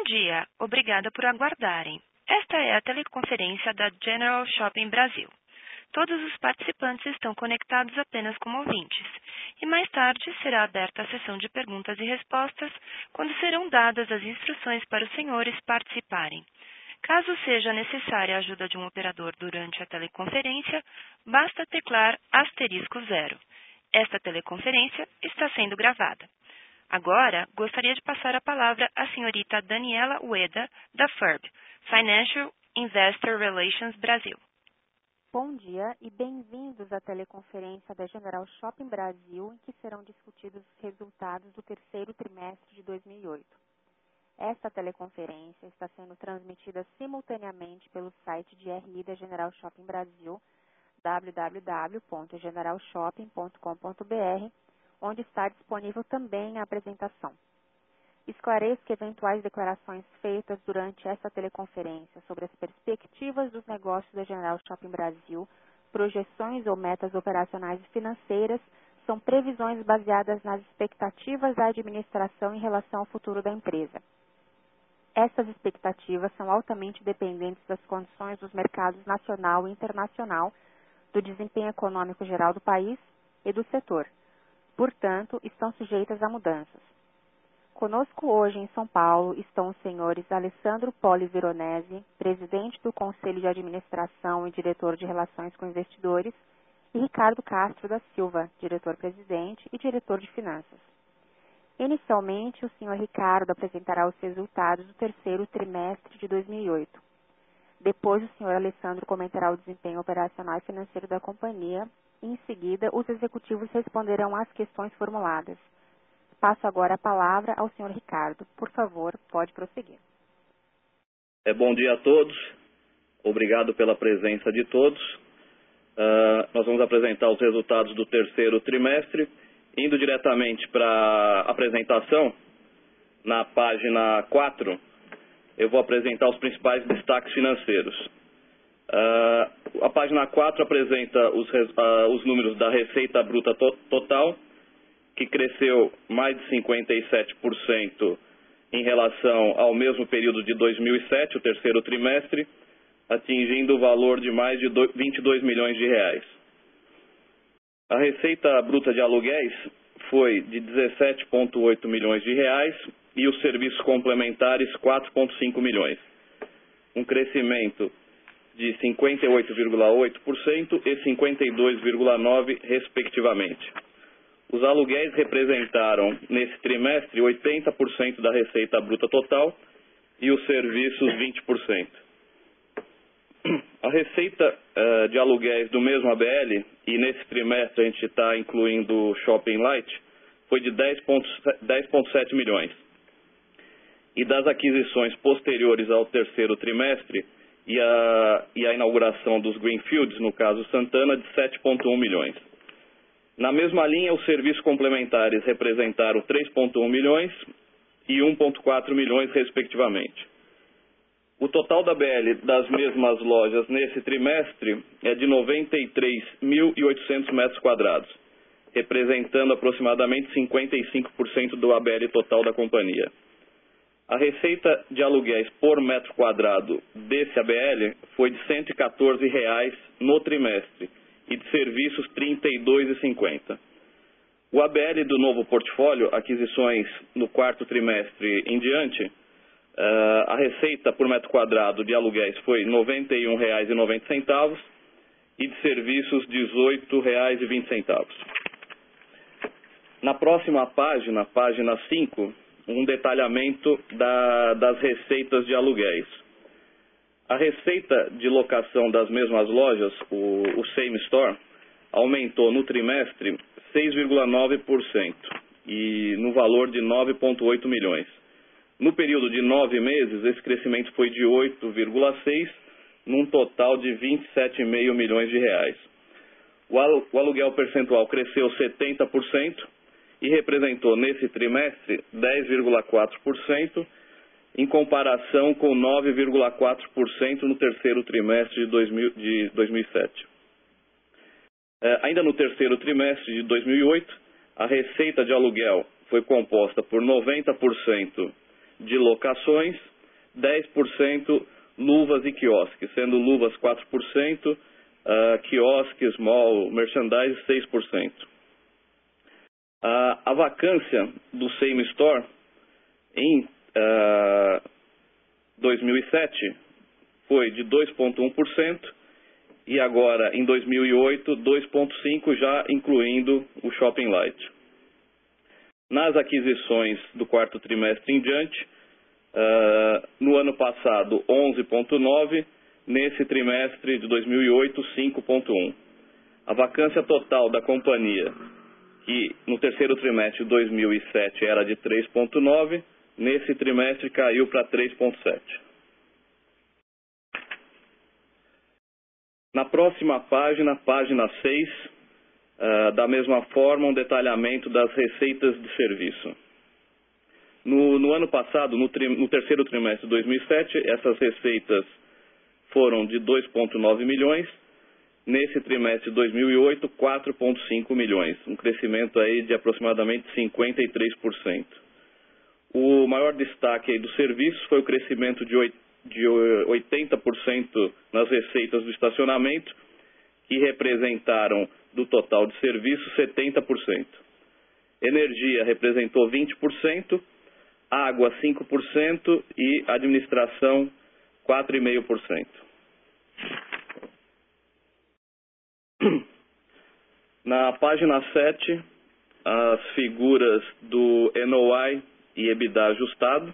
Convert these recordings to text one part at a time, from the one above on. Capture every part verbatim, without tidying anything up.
dia, obrigada por aguardarem. Esta é a teleconferência da General Shopping Brasil. Todos os participantes estão conectados apenas como ouvintes, e mais tarde será aberta a sessão de perguntas e respostas, quando serão dadas as instruções para os senhores participarem. Caso seja necessária a ajuda de um operador durante a teleconferência, basta teclar asterisco zero. Esta teleconferência está sendo gravada. Agora, gostaria de passar a palavra à senhorita Daniela Ueda, da F I R B, Financial Investor Relations Brasil. Bom dia e bem-vindos à teleconferência da General Shopping Brasil, em que serão discutidos os resultados do terceiro trimestre de dois mil e oito. Esta teleconferência está sendo transmitida simultaneamente pelo site de R I da General Shopping Brasil, w w w ponto general shopping ponto com ponto b r, onde está disponível também a apresentação. Esclareço que eventuais declarações feitas durante esta teleconferência sobre as perspectivas dos negócios da General Shopping Brasil, projeções ou metas operacionais e financeiras, são previsões baseadas nas expectativas da administração em relação ao futuro da empresa. Essas expectativas são altamente dependentes das condições dos mercados nacional e internacional, do desempenho econômico geral do país e do setor. Portanto, estão sujeitas a mudanças. Conosco hoje em São Paulo estão os senhores Alessandro Poli Veronese, presidente do Conselho de Administração e diretor de Relações com Investidores, e Ricardo Castro da Silva, diretor-presidente e diretor de Finanças. Inicialmente, o senhor Ricardo apresentará os resultados do terceiro trimestre de dois mil e oito. Depois, o senhor Alessandro comentará o desempenho operacional e financeiro da companhia e, em seguida, os executivos responderão às questões formuladas. Passo agora a palavra ao senhor Ricardo. Por favor, pode prosseguir. É, bom dia a todos. Obrigado pela presença de todos. Uh, nós vamos apresentar os resultados do terceiro trimestre. Indo diretamente para a apresentação, na página quatro, eu vou apresentar os principais destaques financeiros. Uh, a página quatro apresenta os, uh, os números da receita bruta to total, que cresceu mais de cinquenta e sete por cento em relação ao mesmo período de dois mil e sete, o terceiro trimestre, atingindo o valor de mais de vinte e dois milhões de reais. A receita bruta de aluguéis foi de dezessete vírgula oito milhões de reais e os serviços complementares quatro vírgula cinco milhões. Um crescimento de cinquenta e oito vírgula oito por cento e cinquenta e dois vírgula nove por cento, respectivamente. Os aluguéis representaram, nesse trimestre, oitenta por cento da receita bruta total e os serviços vinte por cento. A receita uh, de aluguéis do mesmo A B L, e nesse trimestre a gente está incluindo o Shopping Light, foi de dez vírgula sete milhões. E das aquisições posteriores ao terceiro trimestre e a, e a inauguração dos Greenfields, no caso Santana, de sete vírgula um milhões. Na mesma linha, os serviços complementares representaram três vírgula um milhões e um vírgula quatro milhões, respectivamente. O total da B L das mesmas lojas nesse trimestre é de noventa e três mil e oitocentos metros quadrados, representando aproximadamente cinquenta e cinco por cento do A B L total da companhia. A receita de aluguéis por metro quadrado desse A B L foi de cento e quatorze reais no trimestre e de serviços trinta e dois reais e cinquenta centavos. O A B L do novo portfólio, aquisições no quarto trimestre em diante, Uh, a receita por metro quadrado de aluguéis foi noventa e um reais e noventa centavos e de serviços dezoito reais e vinte centavos. Na próxima página, página cinco, um detalhamento da, das receitas de aluguéis. A receita de locação das mesmas lojas, o, o Same Store, aumentou no trimestre seis vírgula nove por cento e no valor de nove vírgula oito milhões. No período de nove meses, esse crescimento foi de oito vírgula seis, num total de vinte e sete vírgula cinco milhões de reais. O aluguel percentual cresceu setenta por cento e representou nesse trimestre dez vírgula quatro por cento, em comparação com nove vírgula quatro por cento no terceiro trimestre de, dois mil, de dois mil e sete. É, ainda no terceiro trimestre de dois mil e oito, a receita de aluguel foi composta por noventa por cento de locações dez por cento luvas e quiosques, sendo luvas quatro por cento, uh, quiosques, small, merchandise seis por cento. Uh, a vacância do Same Store em uh, dois mil e sete foi de dois vírgula um por cento e agora em dois mil e oito dois vírgula cinco por cento, já incluindo o Shopping Light. Nas aquisições do quarto trimestre em diante, uh, no ano passado onze vírgula nove por cento, nesse trimestre de dois mil e oito cinco vírgula um por cento. A vacância total da companhia, que no terceiro trimestre de dois mil e sete era de três vírgula nove por cento, nesse trimestre caiu para três vírgula sete por cento. Na próxima página, página seis, uh, da mesma forma, um detalhamento das receitas de serviço. No, no ano passado, no, tri, no terceiro trimestre de dois mil e sete, essas receitas foram de dois vírgula nove milhões. Nesse trimestre de dois mil e oito, quatro vírgula cinco milhões, um crescimento aí de aproximadamente cinquenta e três por cento. O maior destaque aí do serviço foi o crescimento de oitenta por cento nas receitas do estacionamento, que representaram do total de serviços setenta por cento. Energia representou vinte por cento, água cinco por cento e administração quatro vírgula cinco por cento. Na página sete, as figuras do N O I e EBITDA ajustado.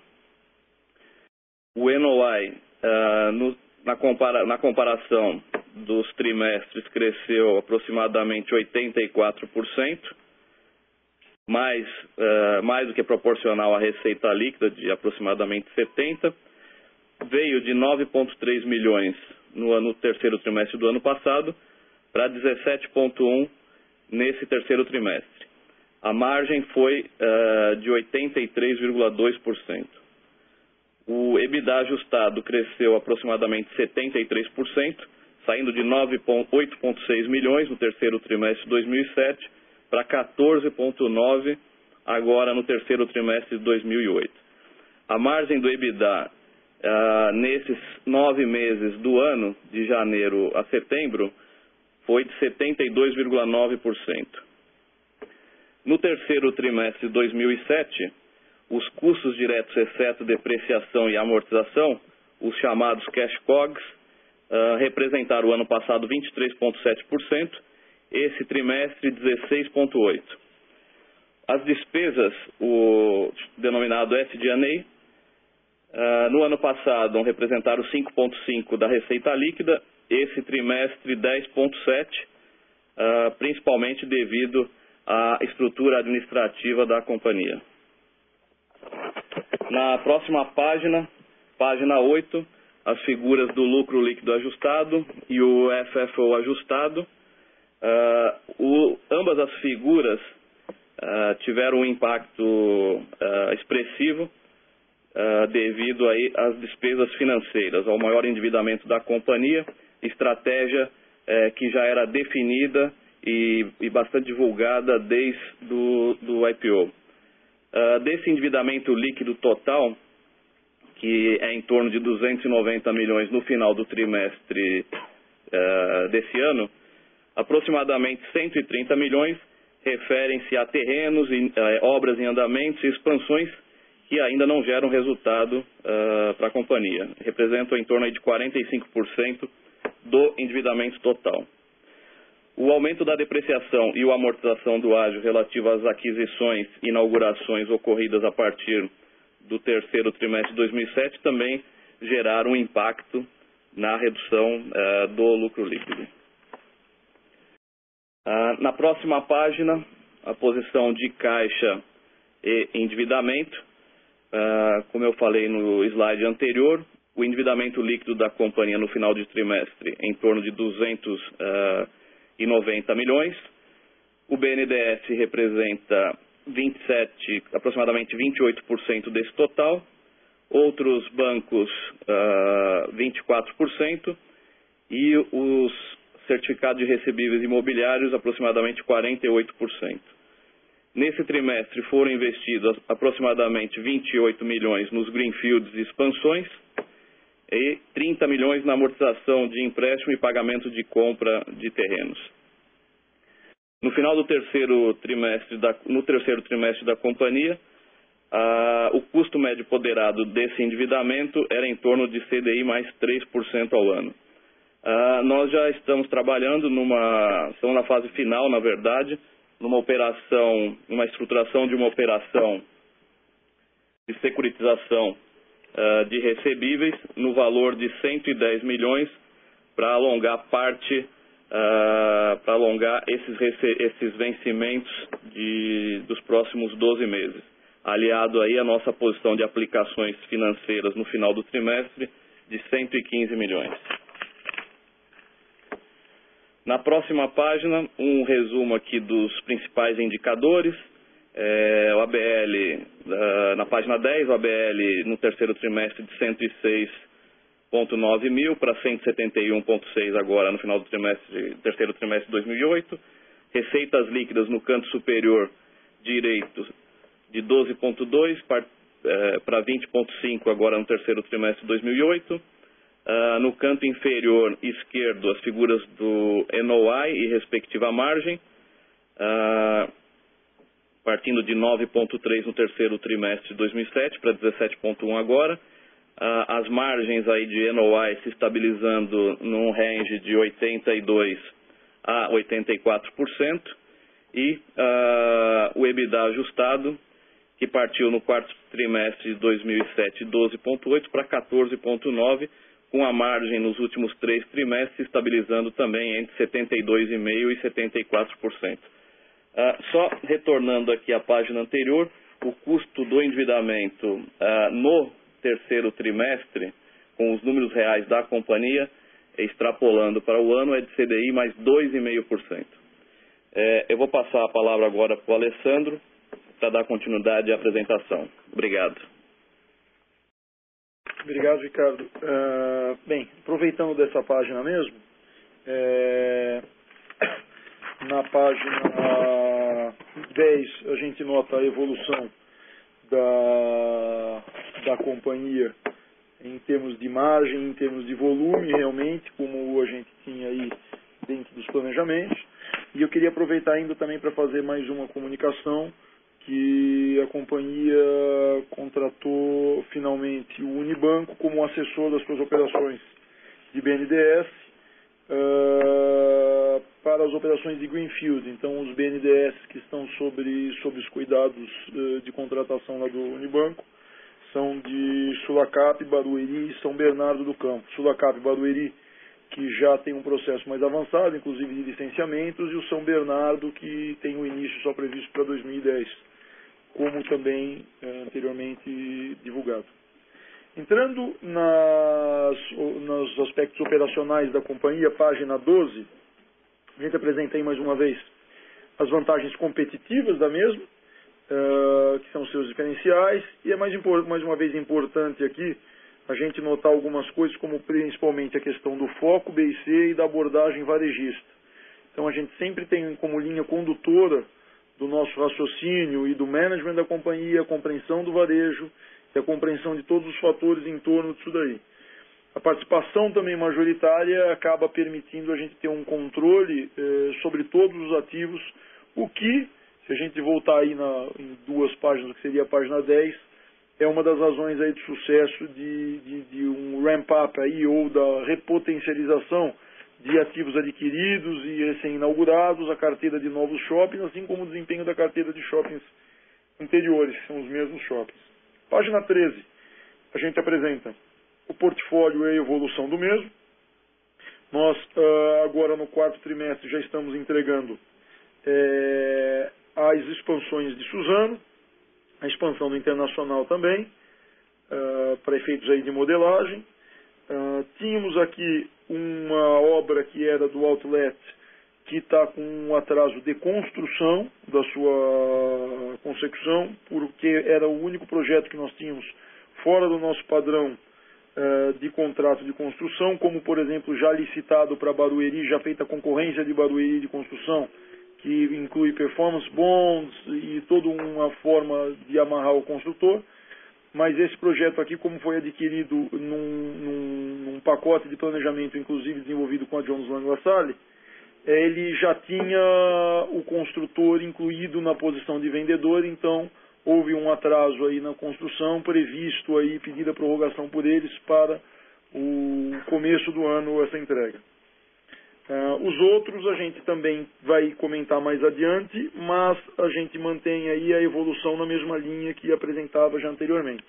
O N O I, uh, no, na, compara, na comparação dos trimestres, cresceu aproximadamente oitenta e quatro por cento, mais, uh, mais do que proporcional à receita líquida, de aproximadamente setenta por cento. Veio de nove vírgula três milhões no, ano, no terceiro trimestre do ano passado para dezessete vírgula um nesse terceiro trimestre. A margem foi uh, de oitenta e três vírgula dois por cento. O EBITDA ajustado cresceu aproximadamente setenta e três por cento, saindo de oito vírgula seis milhões no terceiro trimestre de dois mil e sete para quatorze vírgula nove agora no terceiro trimestre de dois mil e oito. A margem do EBITDA uh, nesses nove meses do ano, de janeiro a setembro, foi de setenta e dois vírgula nove por cento. No terceiro trimestre de dois mil e sete, os custos diretos, exceto depreciação e amortização, os chamados cash cogs, uh, representaram o ano passado vinte e três vírgula sete por cento, esse trimestre dezesseis vírgula oito por cento. As despesas, o denominado S G and A, uh, no ano passado representaram cinco vírgula cinco por cento da receita líquida, esse trimestre dez vírgula sete por cento, uh, principalmente devido à estrutura administrativa da companhia. Na próxima página, página oito, as figuras do lucro líquido ajustado e o F F O ajustado. Uh, o, ambas as figuras uh, tiveram um impacto uh, expressivo uh, devido aí às despesas financeiras, ao maior endividamento da companhia, estratégia uh, que já era definida e, e bastante divulgada desde do, do I P O. Uh, desse endividamento líquido total, que é em torno de duzentos e noventa milhões no final do trimestre uh, desse ano, aproximadamente cento e trinta milhões referem-se a terrenos, e, uh, obras em andamentos e expansões que ainda não geram resultado uh, para a companhia. Representam em torno de quarenta e cinco por cento do endividamento total. O aumento da depreciação e a amortização do ágio relativo às aquisições e inaugurações ocorridas a partir do terceiro trimestre de dois mil e sete também geraram um impacto na redução uh, do lucro líquido. Uh, na próxima página, a posição de caixa e endividamento. Uh, como eu falei no slide anterior, o endividamento líquido da companhia no final de trimestre em torno de duzentos e noventa milhões. O B N D E S representa vinte e sete, aproximadamente vinte e oito por cento desse total. Outros bancos, uh, vinte e quatro por cento. E os certificados de recebíveis imobiliários, aproximadamente quarenta e oito por cento. Nesse trimestre foram investidos aproximadamente vinte e oito milhões nos greenfields e expansões, e trinta milhões na amortização de empréstimo e pagamento de compra de terrenos. No final do terceiro trimestre da, no terceiro trimestre da companhia, ah, o custo médio ponderado desse endividamento era em torno de C D I mais três por cento ao ano. Ah, nós já estamos trabalhando numa, estamos na fase final, na verdade, numa operação, uma estruturação de uma operação de securitização uh, de recebíveis no valor de cento e dez milhões para alongar parte, uh, para alongar esses, esses vencimentos de, dos próximos doze meses, aliado aí à nossa posição de aplicações financeiras no final do trimestre de cento e quinze milhões. Na próxima página, um resumo aqui dos principais indicadores. É, o A B L, uh, na página dez, o A B L no terceiro trimestre de cento e seis vírgula nove mil para cento e setenta e um vírgula seis agora no final do trimestre, terceiro trimestre de dois mil e oito. Receitas líquidas no canto superior direito de doze vírgula dois para, uh, para vinte vírgula cinco agora no terceiro trimestre de dois mil e oito. Uh, no canto inferior esquerdo, as figuras do N O I e respectiva margem, uh, partindo de nove vírgula três no terceiro trimestre de dois mil e sete para dezessete vírgula um agora. Uh, as margens aí de N O I se estabilizando num range de oitenta e dois por cento a oitenta e quatro por cento. E uh, o EBITDA ajustado, que partiu no quarto trimestre de dois mil e sete doze vírgula oito para quatorze vírgula nove, com a margem nos últimos três trimestres estabilizando também entre setenta e dois vírgula cinco por cento e setenta e quatro por cento. Uh, só retornando aqui à página anterior, o custo do endividamento uh, no terceiro trimestre, com os números reais da companhia, extrapolando para o ano, é de C D I mais dois vírgula cinco por cento. É, eu vou passar a palavra agora para o Alessandro, para dar continuidade à apresentação. Obrigado. Obrigado, Ricardo. Uh, bem, aproveitando dessa página mesmo, é, na página dez a gente nota a evolução da, da companhia em termos de margem, em termos de volume, realmente, como a gente tinha aí dentro dos planejamentos. E eu queria aproveitar ainda também para fazer mais uma comunicação, que a companhia contratou finalmente o Unibanco como assessor das suas operações de B N D E S uh, para as operações de Greenfield. Então, os B N D E S que estão sobre, sobre os cuidados uh, de contratação lá do Unibanco são de Sulacap, Barueri e São Bernardo do Campo. Sulacap e Barueri, que já tem um processo mais avançado, inclusive de licenciamentos, e o São Bernardo, que tem o início só previsto para dois mil e dez, como também eh, anteriormente divulgado. Entrando nas, nos aspectos operacionais da companhia, página doze, a gente apresenta aí mais uma vez as vantagens competitivas da mesma, uh, que são seus diferenciais, e é mais, mais uma vez importante aqui a gente notar algumas coisas, como principalmente a questão do foco B I C e da abordagem varejista. Então a gente sempre tem como linha condutora do nosso raciocínio e do management da companhia a compreensão do varejo e a compreensão de todos os fatores em torno disso daí. A participação também majoritária acaba permitindo a gente ter um controle eh, sobre todos os ativos, o que, se a gente voltar aí na, em duas páginas, que seria a página dez, é uma das razões aí de sucesso de, de, de um ramp-up aí, ou da repotencialização de ativos adquiridos e recém-inaugurados, a carteira de novos shoppings, assim como o desempenho da carteira de shoppings anteriores, que são os mesmos shoppings. Página treze, a gente apresenta o portfólio e a evolução do mesmo. Nós, uh, agora no quarto trimestre, já estamos entregando é, as expansões de Suzano, a expansão do Internacional também, uh, para efeitos aí de modelagem. Uh, tínhamos aqui uma obra que era do Outlet, que está com um atraso de construção da sua consecução, porque era o único projeto que nós tínhamos fora do nosso padrão uh, de contrato de construção, como, por exemplo, já licitado para Barueri, já feita concorrência de Barueri de construção, que inclui performance bonds e toda uma forma de amarrar o construtor. Mas esse projeto aqui, como foi adquirido num, num pacote de planejamento, inclusive desenvolvido com a Jones Lang LaSalle, ele já tinha o construtor incluído na posição de vendedor, então houve um atraso aí na construção, previsto aí, pedida prorrogação por eles para o começo do ano essa entrega. Uh, os outros a gente também vai comentar mais adiante, mas a gente mantém aí a evolução na mesma linha que apresentava já anteriormente.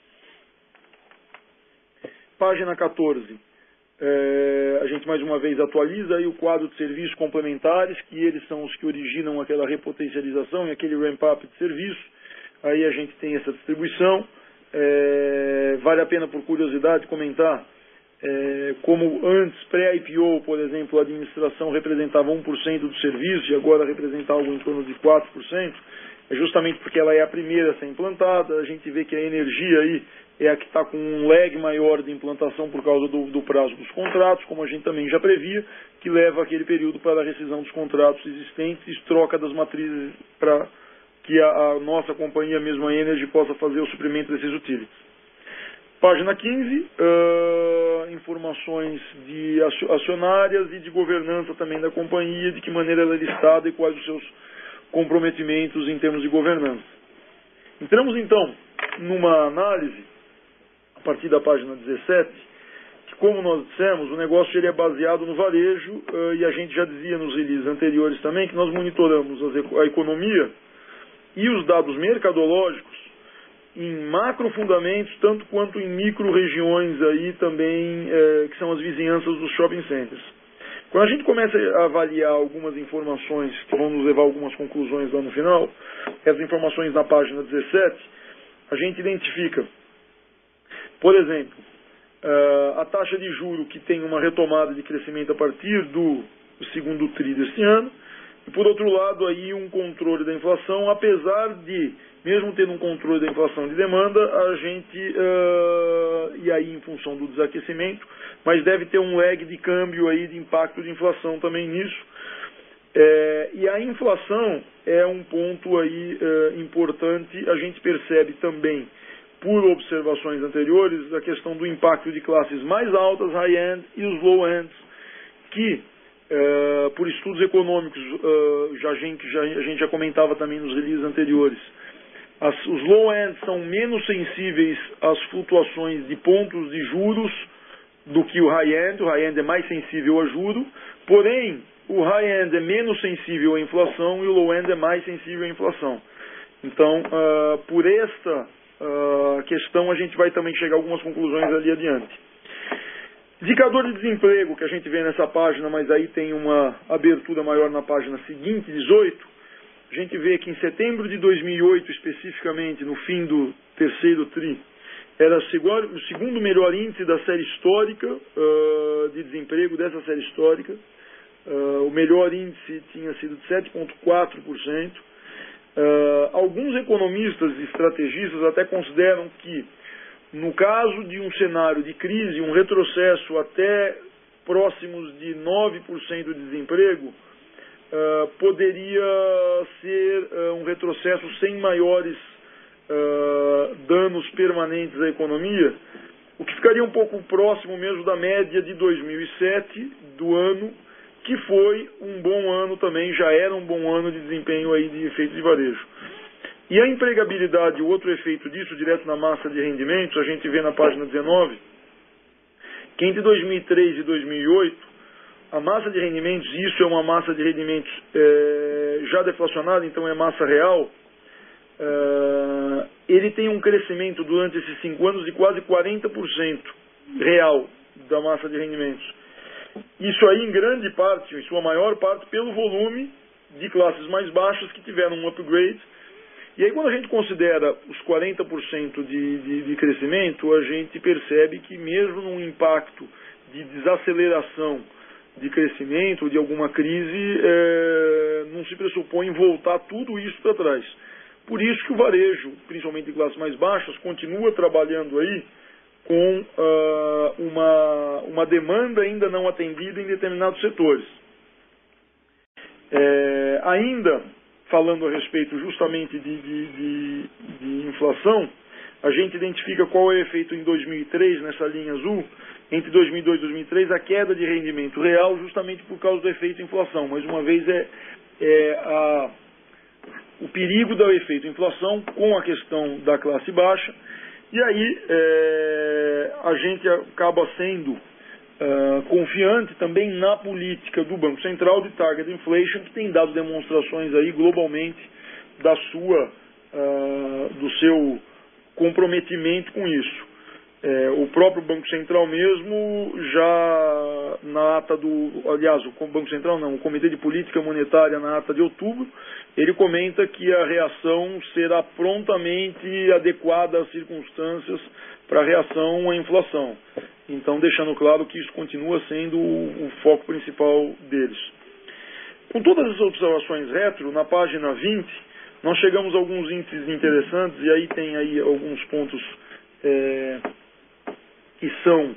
Página quatorze. É, a gente mais uma vez atualiza aí o quadro de serviços complementares, que eles são os que originam aquela repotencialização e aquele ramp-up de serviço. Aí a gente tem essa distribuição. É, vale a pena, por curiosidade, comentar é, como antes, pré-I P O, por exemplo, a administração representava um por cento do serviço e agora representa algo em torno de quatro por cento. É justamente porque ela é a primeira a ser implantada. A gente vê que a energia aí é a que está com um lag maior de implantação por causa do, do prazo dos contratos, como a gente também já previa, que leva aquele período para a rescisão dos contratos existentes e troca das matrizes para que a, a nossa companhia, mesmo a Energy, possa fazer o suprimento desses utilities. Página quinze, uh, informações de acionárias e de governança também da companhia, de que maneira ela é listada e quais os seus comprometimentos em termos de governança. Entramos então numa análise, a partir da página dezessete, que, como nós dissemos, o negócio ele é baseado no varejo, uh, e a gente já dizia nos releases anteriores também que nós monitoramos as, a economia e os dados mercadológicos em macro fundamentos, tanto quanto em micro regiões aí também, eh, que são as vizinhanças dos shopping centers. Quando a gente começa a avaliar algumas informações que vão nos levar a algumas conclusões lá no final, essas informações na página dezessete, a gente identifica, por exemplo, uh, a taxa de juro que tem uma retomada de crescimento a partir do segundo tri deste ano, e por outro lado aí um controle da inflação, apesar de, mesmo tendo um controle da inflação de demanda, a gente, uh, e aí em função do desaquecimento, mas deve ter um lag de câmbio aí, de impacto de inflação também nisso. É, e a inflação é um ponto aí uh, importante, a gente percebe também, por observações anteriores, a questão do impacto de classes mais altas, high-end, e os low-ends, que Uh, por estudos econômicos, uh, já a, gente, já, a gente já comentava também nos releases anteriores, as, os low-end são menos sensíveis às flutuações de pontos de juros do que o high-end. O high-end é mais sensível a juro, porém o high-end é menos sensível à inflação e o low-end é mais sensível à inflação. Então, uh, por esta uh, questão, a gente vai também chegar a algumas conclusões ali adiante. Indicador de desemprego que a gente vê nessa página, mas aí tem uma abertura maior na página seguinte, dezoito. A gente vê que em setembro de dois mil e oito, especificamente, no fim do terceiro tri, era o segundo melhor índice da série histórica uh, de desemprego, dessa série histórica. Uh, o melhor índice tinha sido de sete vírgula quatro por cento. Uh, alguns economistas e estrategistas até consideram que, no caso de um cenário de crise, um retrocesso até próximos de nove por cento de desemprego, uh, poderia ser uh, um retrocesso sem maiores uh, danos permanentes à economia, o que ficaria um pouco próximo mesmo da média de dois mil e sete, do ano, que foi um bom ano também, já era um bom ano de desempenho aí de efeito de varejo. E a empregabilidade, o outro efeito disso, direto na massa de rendimentos, a gente vê na página dezenove, que entre dois mil e três e dois mil e oito, a massa de rendimentos, e isso é uma massa de rendimentos é, já deflacionada, então é massa real, é, ele tem um crescimento durante esses cinco anos de quase quarenta por cento real da massa de rendimentos. Isso aí, em grande parte, em sua maior parte, pelo volume de classes mais baixas que tiveram um upgrade. E aí, quando a gente considera os quarenta por cento de, de, de crescimento, a gente percebe que mesmo num impacto de desaceleração de crescimento, de alguma crise, é, não se pressupõe voltar tudo isso para trás. Por isso que o varejo, principalmente de classes mais baixas, continua trabalhando aí com uh, uma, uma demanda ainda não atendida em determinados setores. É, ainda... falando a respeito justamente de, de, de, de inflação, a gente identifica qual é o efeito em dois mil e três, nessa linha azul, entre dois mil e dois e dois mil e três, a queda de rendimento real, justamente por causa do efeito inflação. Mais uma vez, é, é a, o perigo do efeito inflação com a questão da classe baixa, e aí é, a gente acaba sendo Uh, confiante também na política do Banco Central de Target Inflation, que tem dado demonstrações aí globalmente da sua, uh, do seu comprometimento com isso. É, o próprio Banco Central mesmo, já na ata do, aliás, o Banco Central não, o Comitê de Política Monetária na ata de outubro, ele comenta que a reação será prontamente adequada às circunstâncias para a reação à inflação. Então, deixando claro que isso continua sendo o, o foco principal deles. Com todas as observações retro, na página vinte, nós chegamos a alguns índices interessantes, e aí tem aí alguns pontos é, que são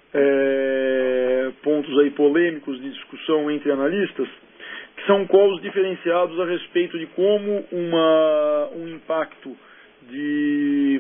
é, pontos aí polêmicos de discussão entre analistas, que são calls diferenciados a respeito de como uma, um impacto de...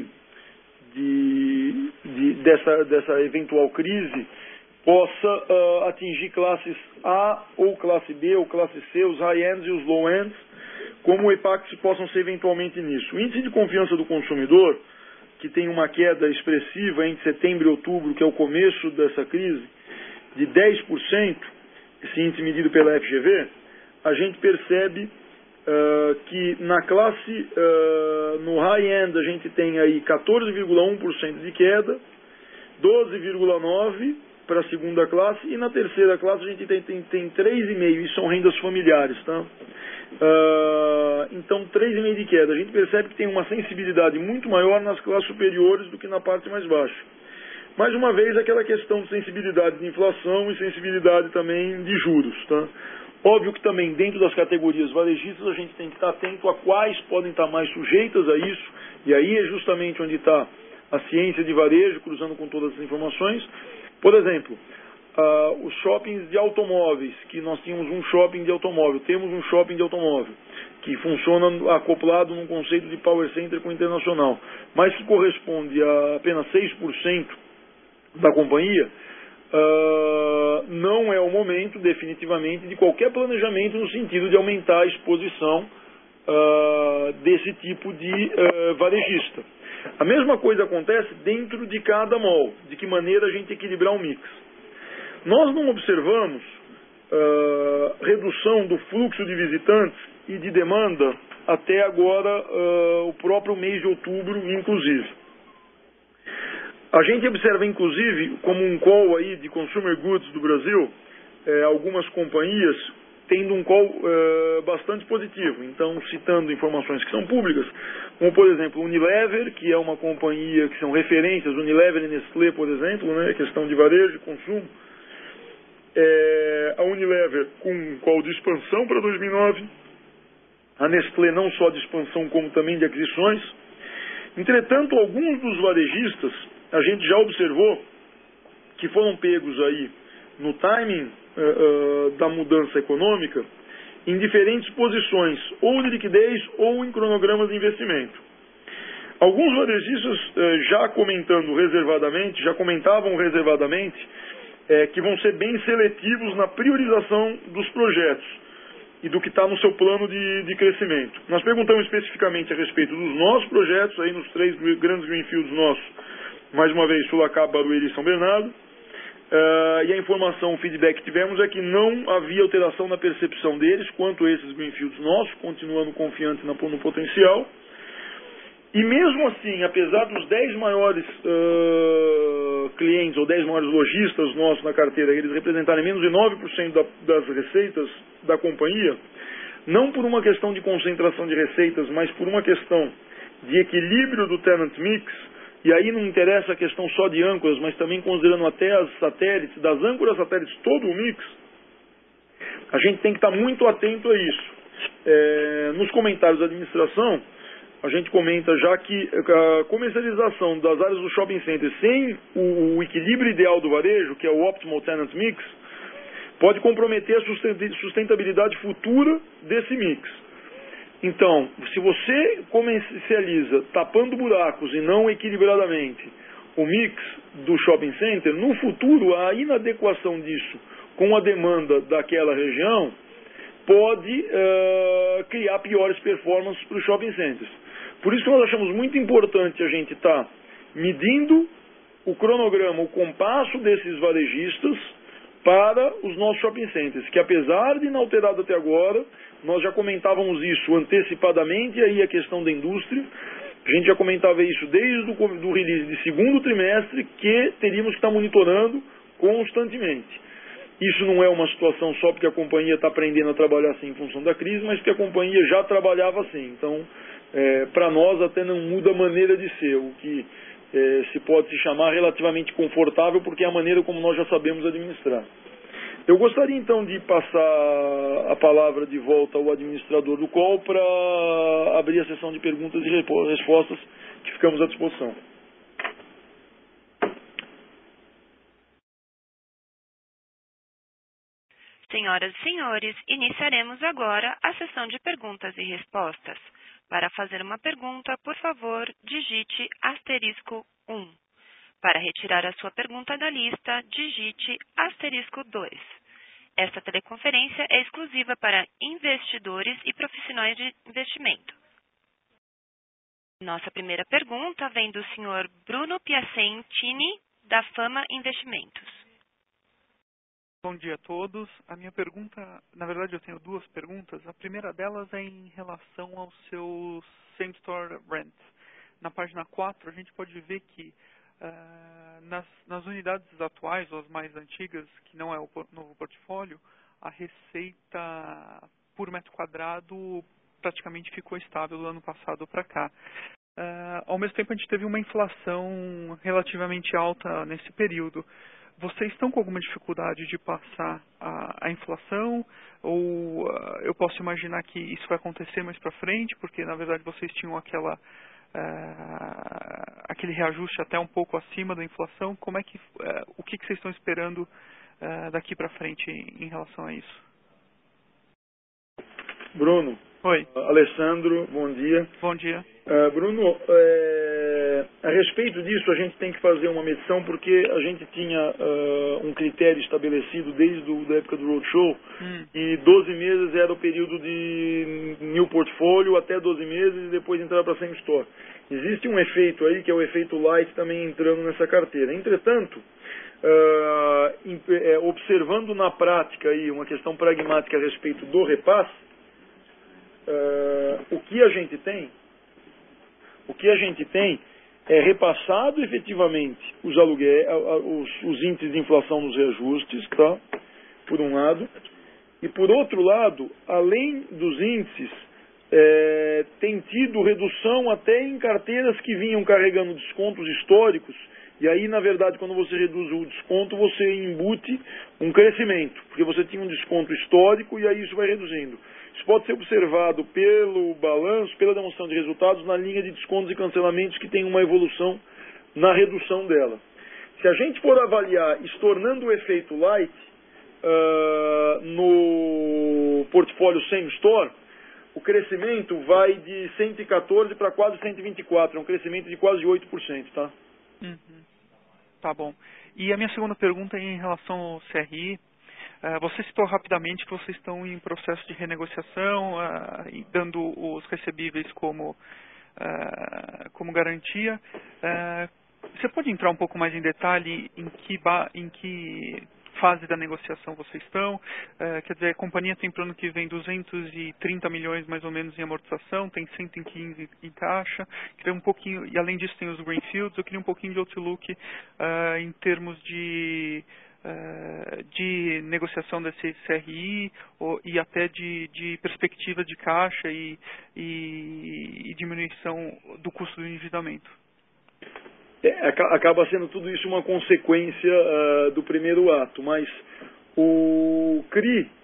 De, de, dessa, dessa eventual crise possa uh, atingir classes A ou classe B ou classe C, os high-ends e os low-ends, como impactos possam ser eventualmente nisso. O índice de confiança do consumidor, que tem uma queda expressiva entre setembro e outubro, que é o começo dessa crise, de dez por cento, esse índice medido pela F G V, a gente percebe Uh, que na classe, uh, no high-end, a gente tem aí quatorze vírgula um por cento de queda, doze vírgula nove por cento para a segunda classe, e na terceira classe a gente tem, tem, tem três vírgula cinco por cento, e são rendas familiares, tá? Uh, então, três vírgula cinco por cento de queda. A gente percebe que tem uma sensibilidade muito maior nas classes superiores do que na parte mais baixa. Mais uma vez, aquela questão de sensibilidade de inflação e sensibilidade também de juros, tá? Óbvio que também dentro das categorias varejistas a gente tem que estar atento a quais podem estar mais sujeitas a isso, e aí é justamente onde está a ciência de varejo, cruzando com todas as informações. Por exemplo, uh, os shoppings de automóveis, que nós tínhamos um shopping de automóvel, temos um shopping de automóvel, que funciona acoplado num conceito de power center com internacional, mas que corresponde a apenas seis por cento da companhia. Uh, não é o momento, definitivamente, de qualquer planejamento no sentido de aumentar a exposição uh, desse tipo de uh, varejista. A mesma coisa acontece dentro de cada mall, de que maneira a gente equilibrar o mix. Nós não observamos uh, redução do fluxo de visitantes e de demanda até agora, uh, o próprio mês de outubro, inclusive. A gente observa, inclusive, como um call aí de consumer goods do Brasil, eh, algumas companhias tendo um call eh, bastante positivo. Então, citando informações que são públicas, como, por exemplo, Unilever, que é uma companhia que são referências, Unilever e Nestlé, por exemplo, né, questão de varejo e consumo. Eh, a Unilever com um call de expansão para dois mil e nove, a Nestlé não só de expansão, como também de aquisições. Entretanto, alguns dos varejistas, a gente já observou que foram pegos aí no timing uh, uh, da mudança econômica em diferentes posições, ou de liquidez ou em cronogramas de investimento. Alguns varejistas uh, já comentando reservadamente, já comentavam reservadamente uh, que vão ser bem seletivos na priorização dos projetos e do que está no seu plano de, de crescimento. Nós perguntamos especificamente a respeito dos nossos projetos, aí nos três grandes greenfields nossos, mais uma vez, Sulacap, Barueri e São Bernardo, uh, e a informação, o feedback que tivemos é que não havia alteração na percepção deles quanto a esses greenfields nossos, continuando confiante no potencial. E mesmo assim, apesar dos dez maiores uh, clientes ou dez maiores lojistas nossos na carteira, eles representarem menos de nove por cento da, das receitas da companhia, não por uma questão de concentração de receitas, mas por uma questão de equilíbrio do tenant mix. E aí não interessa a questão só de âncoras, mas também considerando até as satélites, das âncoras satélites, todo o mix, a gente tem que estar muito atento a isso. É, nos comentários da administração, a gente comenta já que a comercialização das áreas do shopping center sem o, o equilíbrio ideal do varejo, que é o Optimal Tenant Mix, pode comprometer a sustentabilidade futura desse mix. Então, se você comercializa tapando buracos e não equilibradamente o mix do shopping center, no futuro a inadequação disso com a demanda daquela região pode uh, criar piores performances para os shopping centers. Por isso que nós achamos muito importante a gente estar tá medindo o cronograma, o compasso desses varejistas para os nossos shopping centers, que apesar de inalterado até agora, nós já comentávamos isso antecipadamente, e aí a questão da indústria, a gente já comentava isso desde o do release de segundo trimestre, que teríamos que estar monitorando constantemente. Isso não é uma situação só porque a companhia está aprendendo a trabalhar assim em função da crise, mas que a companhia já trabalhava assim. Então, é, para nós até não muda a maneira de ser, o que é, se pode se chamar relativamente confortável, porque é a maneira como nós já sabemos administrar. Eu gostaria então de passar a palavra de volta ao administrador do call para abrir a sessão de perguntas e respostas que ficamos à disposição. Senhoras e senhores, iniciaremos agora a sessão de perguntas e respostas. Para fazer uma pergunta, por favor, digite asterisco um. Para retirar a sua pergunta da lista, digite asterisco dois. Esta teleconferência é exclusiva para investidores e profissionais de investimento. Nossa primeira pergunta vem do senhor Bruno Piacentini, da Fama Investimentos. Bom dia a todos. A minha pergunta, na verdade eu tenho duas perguntas. A primeira delas é em relação ao seu Same Store Rent. Na página quatro a gente pode ver que uh, nas, nas unidades atuais, ou as mais antigas, que não é o novo portfólio, a receita por metro quadrado praticamente ficou estável do ano passado para cá. Uh, ao mesmo tempo a gente teve uma inflação relativamente alta nesse período. Vocês estão com alguma dificuldade de passar a, a inflação? Ou uh, eu posso imaginar que isso vai acontecer mais para frente, porque na verdade vocês tinham aquela, uh, aquele reajuste até um pouco acima da inflação. Como é que, uh, o que, que vocês estão esperando uh, daqui para frente em, em relação a isso? Bruno. Oi. Uh, Alessandro, bom dia. Bom dia. Uh, Bruno, é, a respeito disso a gente tem que fazer uma medição porque a gente tinha uh, um critério estabelecido desde a da época do Roadshow hum. e doze meses era o período de new portfólio até doze meses e depois entrar para Same Store. Existe um efeito aí que é o efeito light também entrando nessa carteira. Entretanto, uh, observando na prática aí uma questão pragmática a respeito do repasse, uh, o que a gente tem O que a gente tem é repassado efetivamente os aluguéis, os, os índices de inflação nos reajustes, tá? Por um lado. E por outro lado, além dos índices, é, tem tido redução até em carteiras que vinham carregando descontos históricos. E aí, na verdade, quando você reduz o desconto, você embute um crescimento, porque você tinha um desconto histórico e aí isso vai reduzindo. Isso pode ser observado pelo balanço, pela demonstração de resultados, na linha de descontos e cancelamentos que tem uma evolução na redução dela. Se a gente for avaliar, estornando o efeito light uh, no portfólio Same Store, o crescimento vai de cento e quatorze para quase cento e vinte e quatro, é um crescimento de quase oito por cento, tá? Uhum. Tá bom. E a minha segunda pergunta é em relação ao C R I. Uh, você citou rapidamente que vocês estão em processo de renegociação, uh, e dando os recebíveis como, uh, como garantia. Uh, você pode entrar um pouco mais em detalhe em que, ba em que fase da negociação vocês estão? Uh, quer dizer, a companhia tem para o ano que vem duzentos e trinta milhões mais ou menos em amortização, tem cento e quinze em caixa. Queria um pouquinho, e além disso tem os greenfields, eu queria um pouquinho de outlook uh, em termos de de negociação desse C R I ou, e até de, de perspectiva de caixa e, e, e diminuição do custo do endividamento. É, acaba sendo tudo isso uma consequência uh, do primeiro ato, mas o C R I,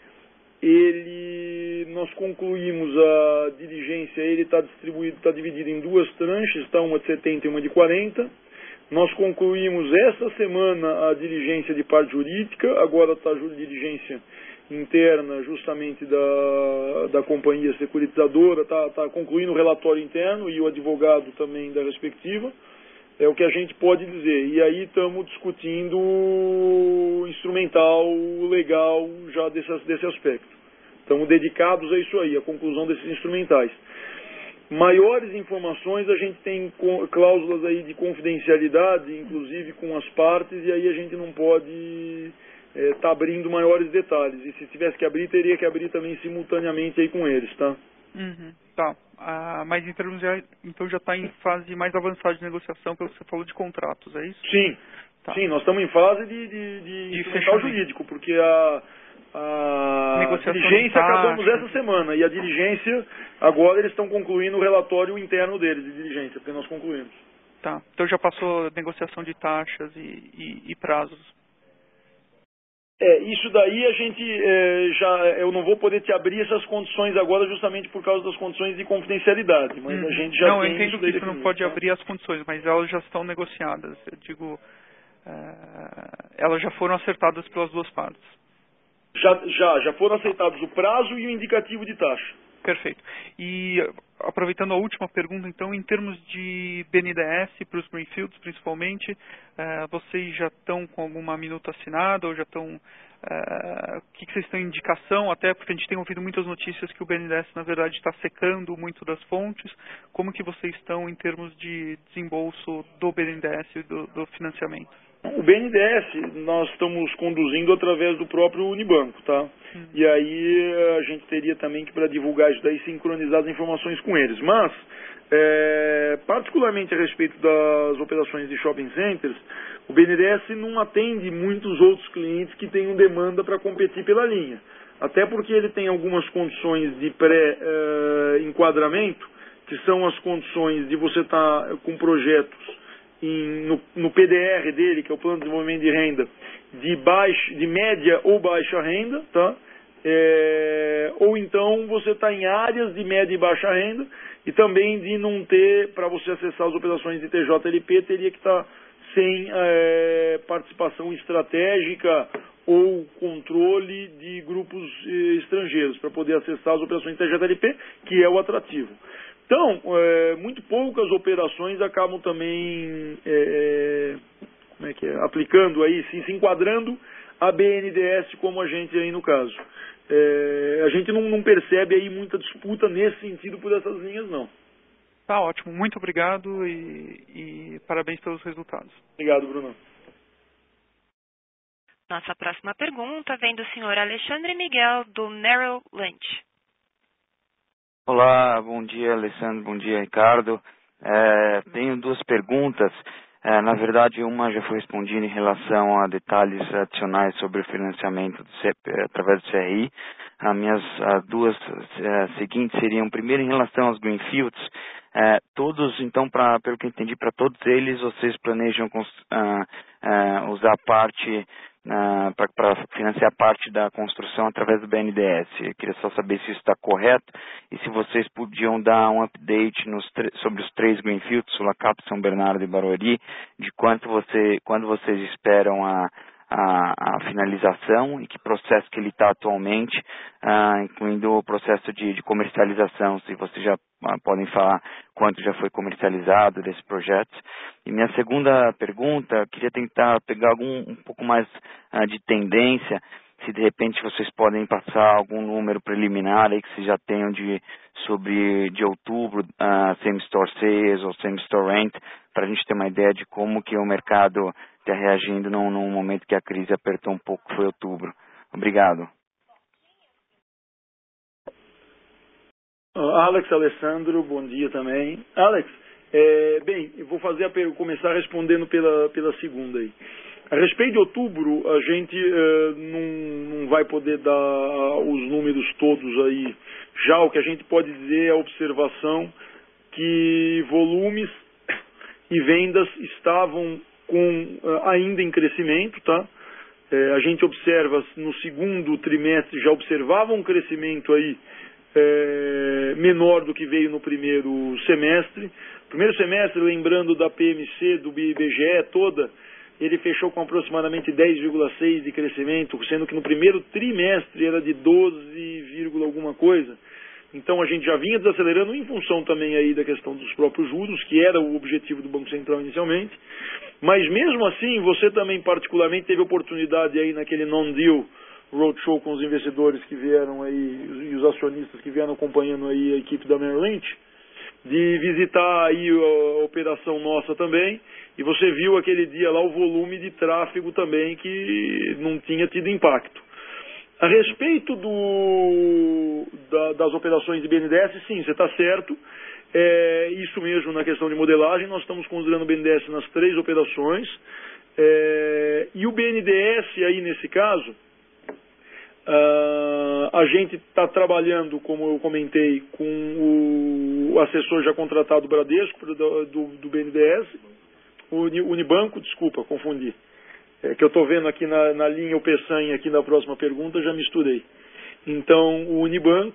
ele, nós concluímos a diligência, ele está distribuído, está dividido em duas tranches, tá, uma de setenta e uma de quarenta. Nós concluímos esta semana a diligência de parte jurídica, agora está a diligência interna justamente da, da companhia securitizadora, está tá concluindo o relatório interno e o advogado também da respectiva, é o que a gente pode dizer. E aí estamos discutindo o instrumental legal já desse, desse aspecto. Estamos dedicados a isso aí, a conclusão desses instrumentais. Maiores informações, a gente tem cláusulas aí de confidencialidade, inclusive com as partes, e aí a gente não pode estar é, tá abrindo maiores detalhes. E se tivesse que abrir, teria que abrir também simultaneamente aí com eles, tá? Uhum, tá. Ah, mas em termos de, então já está em fase mais avançada de negociação, pelo que você falou de contratos, é isso? Sim, tá. Sim, nós estamos em fase de, de, de, de instrumental jurídico, porque a... A diligência acabamos essa semana e a diligência, agora eles estão concluindo o relatório interno deles de diligência, porque nós concluímos. Tá, então já passou negociação de taxas e, e, e prazos. É, isso daí a gente é, já, eu não vou poder te abrir essas condições agora justamente por causa das condições de confidencialidade, mas hum. a gente já não, tem eu entendo isso que você definido, não pode tá? abrir as condições, mas elas já estão negociadas, eu digo, uh, elas já foram acertadas pelas duas partes. Já, já, já foram aceitados o prazo e o indicativo de taxa. Perfeito. E aproveitando a última pergunta, então, em termos de B N D E S para os Greenfields, principalmente, uh, vocês já estão com alguma minuta assinada ou já estão... Uh, o que, que vocês estão em indicação? Até porque a gente tem ouvido muitas notícias que o B N D E S, na verdade, está secando muito das fontes. Como que vocês estão em termos de desembolso do B N D E S e do, do financiamento? O B N D E S nós estamos conduzindo através do próprio Unibanco, tá? Hum. E aí a gente teria também que, para divulgar isso daí, sincronizar as informações com eles. Mas, é, particularmente a respeito das operações de shopping centers, o B N D E S não atende muitos outros clientes que tenham demanda para competir pela linha. Até porque ele tem algumas condições de pré-enquadramento, que são as condições de você estar tá com projetos Em, no, no P D R dele, que é o Plano de Desenvolvimento de Renda, de, baixa, de média ou baixa renda, tá? É, ou então você está em áreas de média e baixa renda, e também de não ter, para você acessar as operações de T J L P, teria que estar tá sem é, participação estratégica ou controle de grupos eh, estrangeiros, para poder acessar as operações de T J L P, que é o atrativo. Então, é, muito poucas operações acabam também é, como é que é, aplicando aí, sim, se enquadrando a B N D E S como a gente aí no caso. É, a gente não, não percebe aí muita disputa nesse sentido por essas linhas, não. Tá ótimo, muito obrigado e, e parabéns pelos resultados. Obrigado, Bruno. Nossa próxima pergunta vem do senhor Alexandre Miguel, do Merrill Lynch. Olá, bom dia, Alessandro, bom dia, Ricardo. É, tenho duas perguntas. É, na verdade, uma já foi respondida em relação a detalhes adicionais sobre o financiamento do C P, através do C R I. As minhas as duas é, seguintes seriam, primeiro, em relação aos Greenfields. É, todos, então, pra, pelo que eu entendi, para todos eles, vocês planejam uh, uh, usar parte... Uh, para financiar parte da construção através do B N D E S. Eu queria só saber se isso está correto e se vocês podiam dar um update nos sobre os três Greenfields, Sulacap, São Bernardo e Barueri, de quanto você, quando vocês esperam a, a, a finalização e que processo que ele está atualmente, uh, incluindo o processo de, de comercialização, se vocês já uh, podem falar quanto já foi comercializado desses projetos. E minha segunda pergunta, queria tentar pegar algum um pouco mais uh, de tendência, se de repente vocês podem passar algum número preliminar aí que vocês já tenham de, sobre de outubro, uh, same store sales ou same store rent, para a gente ter uma ideia de como que o mercado está reagindo num, num momento que a crise apertou um pouco, que foi outubro. Obrigado. Alex, Alessandro, bom dia também. Alex, é, bem, eu vou fazer a, começar respondendo pela, pela segunda aí. A respeito de outubro, a gente é, não, não vai poder dar os números todos aí. Já o que a gente pode dizer é a observação que volumes e vendas estavam com, ainda em crescimento, tá? É, a gente observa no segundo trimestre, já observava um crescimento aí É, menor do que veio no primeiro semestre. Primeiro semestre, lembrando da P M C, do I B G E toda, ele fechou com aproximadamente dez vírgula seis por cento de crescimento, sendo que no primeiro trimestre era de doze, alguma coisa. Então a gente já vinha desacelerando em função também aí da questão dos próprios juros, que era o objetivo do Banco Central inicialmente. Mas mesmo assim, você também particularmente teve oportunidade aí naquele non-deal roadshow com os investidores que vieram aí, e os acionistas que vieram acompanhando aí a equipe da Merrill Lynch, de visitar aí a operação nossa também, e você viu aquele dia lá o volume de tráfego também que não tinha tido impacto. A respeito do, da, das operações de B N D E S, sim, você está certo. É, isso mesmo na questão de modelagem, nós estamos considerando o B N D E S nas três operações. É, e o B N D E S aí nesse caso, uh, a gente está trabalhando, como eu comentei, com o, o assessor já contratado Bradesco do, do, do B N D E S, o Unibanco, desculpa, confundi. É, que eu estou vendo aqui na, na linha o Peçanha aqui na próxima pergunta, já misturei. Então, o Unibanco,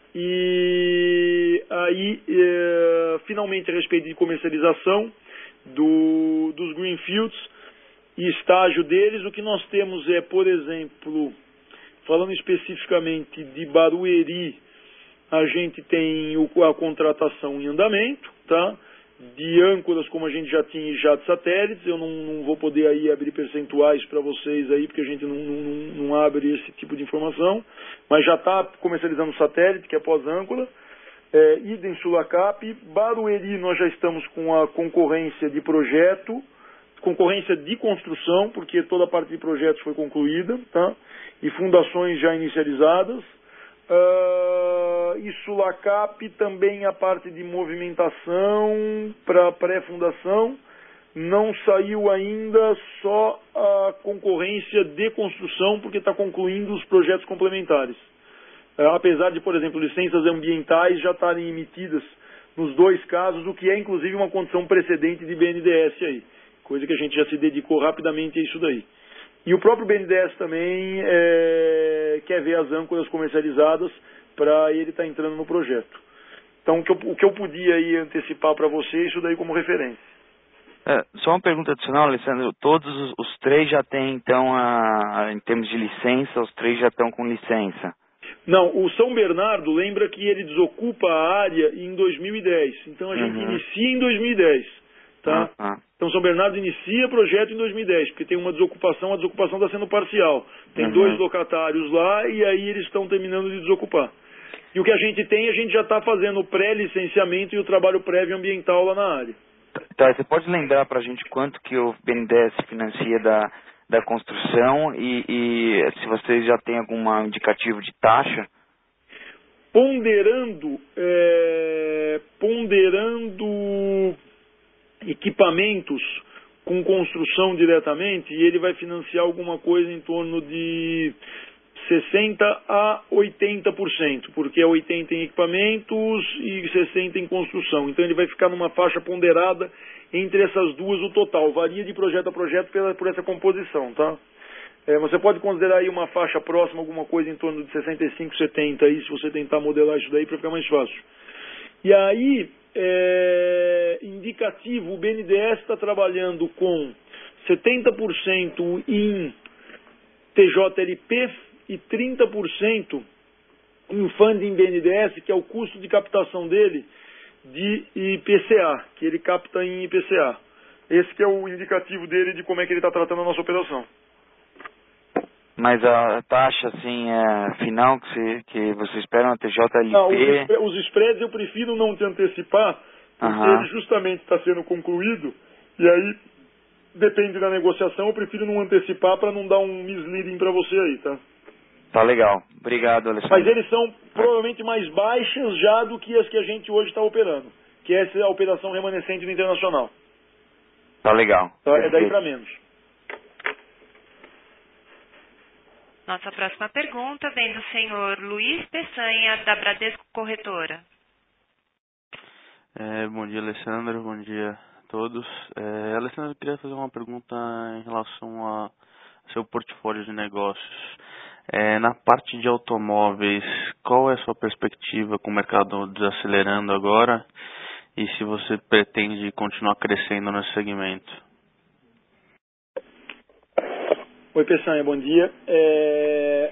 e aí, é, finalmente, a respeito de comercialização do, dos Greenfields e estágio deles, o que nós temos é, por exemplo, falando especificamente de Barueri, a gente tem o, a contratação em andamento, tá? De âncoras, como a gente já tinha, e já de satélites. Eu não, não vou poder aí abrir percentuais para vocês aí, porque a gente não, não, não abre esse tipo de informação, mas já está comercializando o satélite, que é pós-âncora. É, idem Sulacap. Barueri, nós já estamos com a concorrência de projeto, concorrência de construção, porque toda a parte de projetos foi concluída, tá? E fundações já inicializadas. Uh, e Sulacap também a parte de movimentação para pré-fundação. Não saiu ainda só a concorrência de construção, porque está concluindo os projetos complementares. Uh, apesar de, por exemplo, licenças ambientais já estarem emitidas nos dois casos, o que é inclusive uma condição precedente de B N D E S aí. Coisa que a gente já se dedicou rapidamente a isso daí. E o próprio B N D E S também é, quer ver as âncoras comercializadas para ele estar tá entrando no projeto. Então, o que eu, o que eu podia aí antecipar para você, isso daí como referência. É, só uma pergunta adicional, Alessandro. Todos os, os três já têm, então, a, a, em termos de licença, os três já estão com licença? Não, o São Bernardo, lembra que ele desocupa a área em dois mil e dez. Então, a gente Uhum. inicia em dois mil e dez. Tá? Ah, ah. Então São Bernardo inicia projeto em dois mil e dez, porque tem uma desocupação, a desocupação está sendo parcial. Tem Uhum. dois locatários lá e aí eles estão terminando de desocupar. E o que a gente tem, a gente já está fazendo o pré-licenciamento e o trabalho prévio ambiental lá na área. Tá, você pode lembrar para a gente quanto que o B N D E S financia da, da construção e, e se vocês já têm algum indicativo de taxa? Ponderando, é, ponderando equipamentos com construção diretamente, e ele vai financiar alguma coisa em torno de sessenta a oitenta por cento, porque é oitenta por cento em equipamentos e sessenta por cento em construção. Então ele vai ficar numa faixa ponderada entre essas duas o total. Varia de projeto a projeto pela, por essa composição, tá? É, você pode considerar aí uma faixa próxima, alguma coisa em torno de sessenta e cinco, setenta, aí, se você tentar modelar isso daí para ficar mais fácil. E aí, é, indicativo, o B N D E S está trabalhando com setenta por cento em T J L P e trinta por cento em funding B N D E S, que é o custo de captação dele de I P C A, que ele capta em I P C A. Esse que é o indicativo dele de como é que ele está tratando a nossa operação. Mas a taxa, assim, é, final que, você, que vocês esperam, a T J L P... Não, os, os spreads eu prefiro não te antecipar, porque Uhum. ele justamente está sendo concluído, e aí, depende da negociação, eu prefiro não antecipar para não dar um misleading para você aí, tá? Tá legal. Obrigado, Alessandro. Mas eles são provavelmente mais baixas já do que as que a gente hoje está operando, que essa é a operação remanescente do Internacional. Tá legal. Tá? É daí para menos. Nossa próxima pergunta vem do senhor Luiz Peçanha, da Bradesco Corretora. É, bom dia, Alessandro. Bom dia a todos. É, Alessandro, eu queria fazer uma pergunta em relação ao seu portfólio de negócios. É, na parte de automóveis, qual é a sua perspectiva com o mercado desacelerando agora e se você pretende continuar crescendo nesse segmento? Oi, Peçanha, bom dia. É...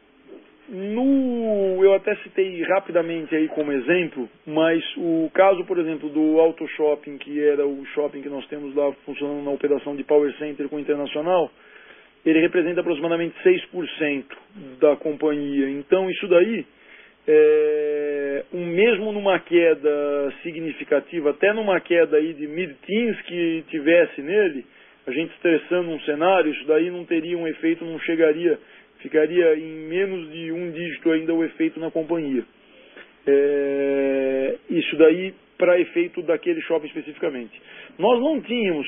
No... Eu até citei rapidamente aí como exemplo, mas o caso, por exemplo, do Auto Shopping, que era o shopping que nós temos lá funcionando na operação de Power Center com o Internacional, ele representa aproximadamente seis por cento da companhia. Então, isso daí, é... um, mesmo numa queda significativa, até numa queda aí de mid-teens que tivesse nele, a gente estressando um cenário, isso daí não teria um efeito, não chegaria, ficaria em menos de um dígito ainda o efeito na companhia. É, isso daí para efeito daquele shopping especificamente. Nós não tínhamos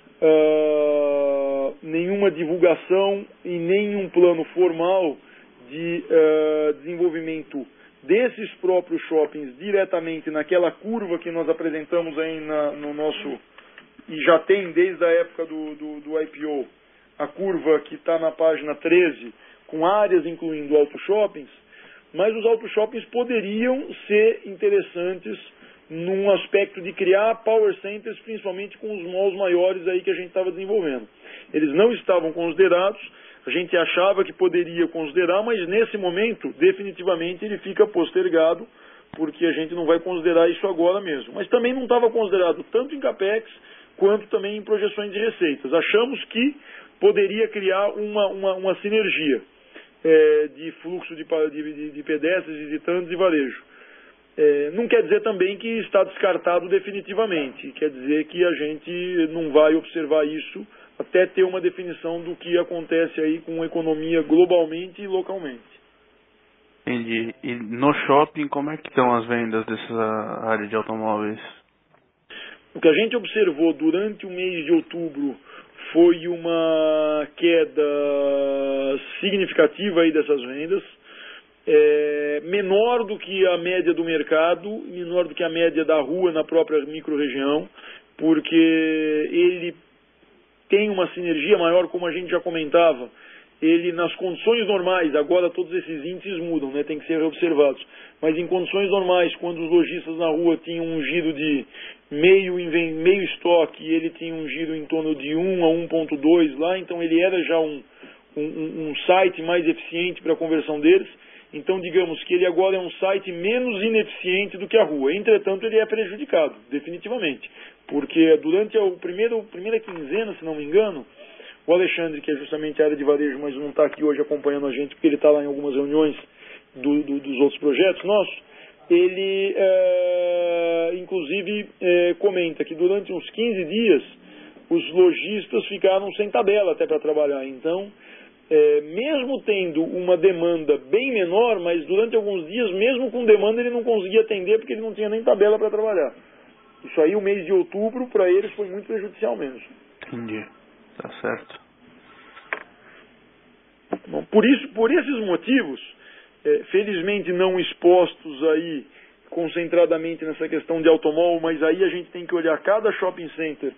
uh, nenhuma divulgação e nenhum plano formal de uh, desenvolvimento desses próprios shoppings diretamente naquela curva que nós apresentamos aí na, no nosso... e já tem desde a época do, do, do I P O, a curva que está na página treze, com áreas incluindo auto-shoppings, mas os auto-shoppings poderiam ser interessantes num aspecto de criar power centers, principalmente com os malls maiores aí que a gente estava desenvolvendo. Eles não estavam considerados, a gente achava que poderia considerar, mas nesse momento, definitivamente, ele fica postergado, porque a gente não vai considerar isso agora mesmo. Mas também não estava considerado tanto em CAPEX, quanto também em projeções de receitas. Achamos que poderia criar uma, uma, uma sinergia é, de fluxo de, de, de pedestres, visitantes e varejo. É, não quer dizer também que está descartado definitivamente, quer dizer que a gente não vai observar isso até ter uma definição do que acontece aí com a economia globalmente e localmente. Entendi. E no shopping, como é que estão as vendas dessa área de automóveis? O que a gente observou durante o mês de outubro foi uma queda significativa aí dessas vendas, é, menor do que a média do mercado, menor do que a média da rua na própria micro-região, porque ele tem uma sinergia maior, como a gente já comentava. Ele, nas condições normais, agora todos esses índices mudam, né, tem que ser observados, mas em condições normais, quando os lojistas na rua tinham um giro de meio, meio estoque, e ele tinha um giro em torno de um a um ponto dois lá, então ele era já um, um, um site mais eficiente para a conversão deles. Então, digamos que ele agora é um site menos ineficiente do que a rua. Entretanto, ele é prejudicado, definitivamente, porque durante a primeira, primeira quinzena, se não me engano, o Alexandre, que é justamente a área de varejo, mas não está aqui hoje acompanhando a gente, porque ele está lá em algumas reuniões do, do, dos outros projetos nossos, ele, é, inclusive, é, comenta que durante uns quinze dias, os lojistas ficaram sem tabela até para trabalhar. Então, é, mesmo tendo uma demanda bem menor, mas durante alguns dias, mesmo com demanda, ele não conseguia atender, porque ele não tinha nem tabela para trabalhar. Isso aí, o mês de outubro, para eles, foi muito prejudicial mesmo. Entendi. Tá certo. Bom, por isso, por esses motivos, é, felizmente não expostos aí concentradamente nessa questão de automóvel, mas aí a gente tem que olhar cada shopping center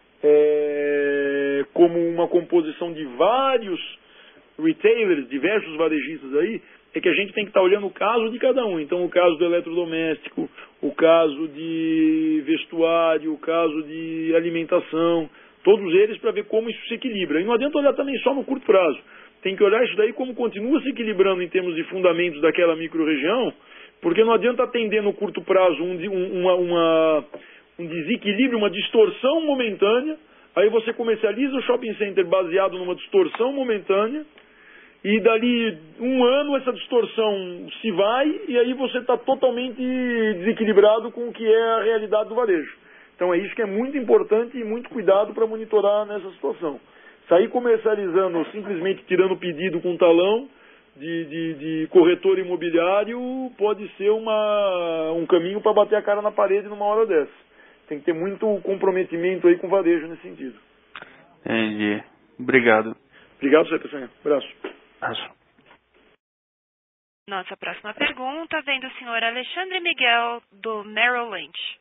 é, como uma composição de vários retailers, diversos varejistas aí, é que a gente tem que estar olhando o caso de cada um. Então, o caso do eletrodoméstico, o caso de vestuário, o caso de alimentação, todos eles para ver como isso se equilibra. E não adianta olhar também só no curto prazo. Tem que olhar isso daí como continua se equilibrando em termos de fundamentos daquela micro-região, porque não adianta atender no curto prazo um, um, uma, uma, um desequilíbrio, uma distorção momentânea, aí você comercializa o shopping center baseado numa distorção momentânea, e dali um ano essa distorção se vai, e aí você está totalmente desequilibrado com o que é a realidade do varejo. Então é isso que é muito importante e muito cuidado para monitorar nessa situação. Sair comercializando, simplesmente tirando pedido com talão de, de, de corretor imobiliário pode ser uma, um caminho para bater a cara na parede numa hora dessa. Tem que ter muito comprometimento aí com o varejo nesse sentido. Entendi. Obrigado. Obrigado, Zé Peçanha. Abraço. Abraço. Nossa próxima pergunta vem do senhor Alexandre Miguel, do Merrill Lynch.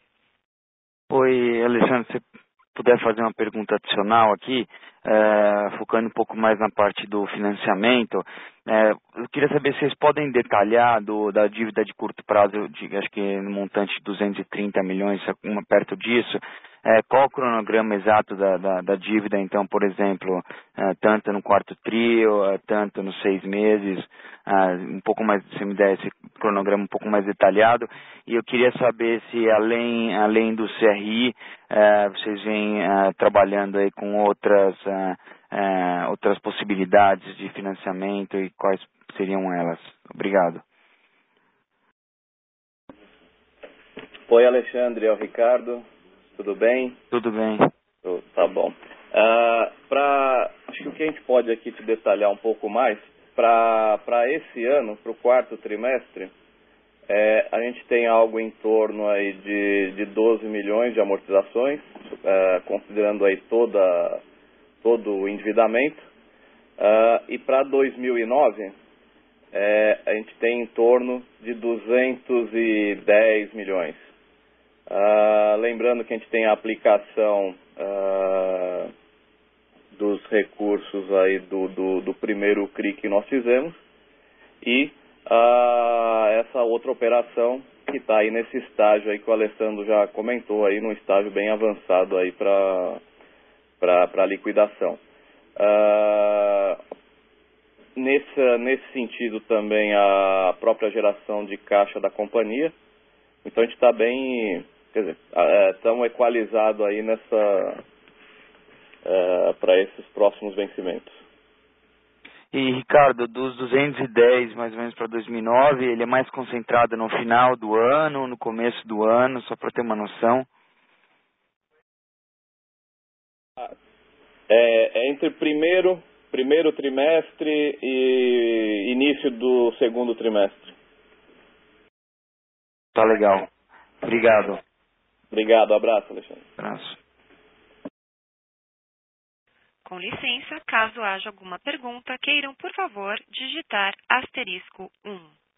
Oi, Alexandre, se você puder fazer uma pergunta adicional aqui, é, focando um pouco mais na parte do financiamento, é, eu queria saber se vocês podem detalhar do, da dívida de curto prazo, de, acho que no montante de duzentos e trinta milhões, uma perto disso, é, qual o cronograma exato da, da, da dívida, então, por exemplo, é, tanto no quarto trio, é, tanto nos seis meses, é, um pouco mais, se me der esse cronograma um pouco mais detalhado. E eu queria saber se, além, além do C R I, é, vocês vêm é, trabalhando aí com outras, é, é, outras possibilidades de financiamento e quais seriam elas. Obrigado. Oi, Alexandre, é o Ricardo. Tudo bem? Tudo bem. Oh, tá bom. Uh, pra, acho que o que a gente pode aqui te detalhar um pouco mais, para esse ano, para o quarto trimestre, é, a gente tem algo em torno aí de, de doze milhões de amortizações, uh, considerando aí toda, todo o endividamento. Uh, e para dois mil e nove, é, a gente tem em torno de duzentos e dez milhões. Uh, lembrando que a gente tem a aplicação uh, dos recursos aí do, do, do primeiro C R I que nós fizemos e uh, essa outra operação que está aí nesse estágio aí que o Alessandro já comentou aí, num estágio bem avançado aí para para liquidação. Uh, nesse, nesse sentido também a própria geração de caixa da companhia, então a gente está bem, quer dizer, estamos equalizados aí nessa, uh, para esses próximos vencimentos. E, Ricardo, dos duzentos e dez mais ou menos para dois mil e nove, ele é mais concentrado no final do ano, no começo do ano, só para ter uma noção? É, é entre primeiro, primeiro trimestre e início do segundo trimestre. Tá legal. Obrigado. Obrigado, abraço, Alexandre. Abraço. Com licença, caso haja alguma pergunta, queiram, por favor, digitar asterisco um.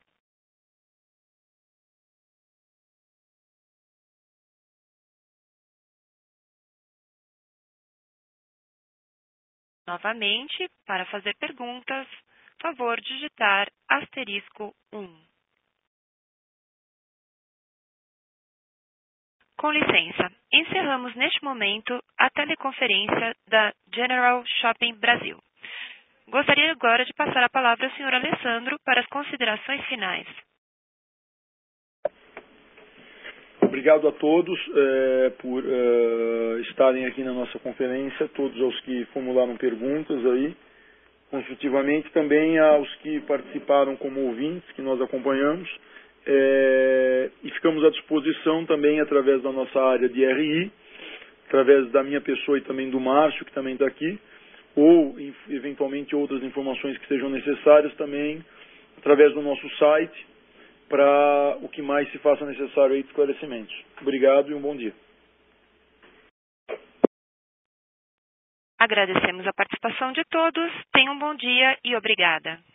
Novamente, para fazer perguntas, favor digitar asterisco um. Com licença, encerramos neste momento a teleconferência da General Shopping Brasil. Gostaria agora de passar a palavra ao senhor Alessandro para as considerações finais. Obrigado a todos é, por é, estarem aqui na nossa conferência, todos aos que formularam perguntas aí, construtivamente, também aos que participaram como ouvintes, que nós acompanhamos, é, e ficamos à disposição também através da nossa área de R I, através da minha pessoa e também do Márcio, que também está aqui, ou eventualmente outras informações que sejam necessárias também, através do nosso site, para o que mais se faça necessário aí de esclarecimentos. Obrigado e um bom dia. Agradecemos a participação de todos, tenham um bom dia e obrigada.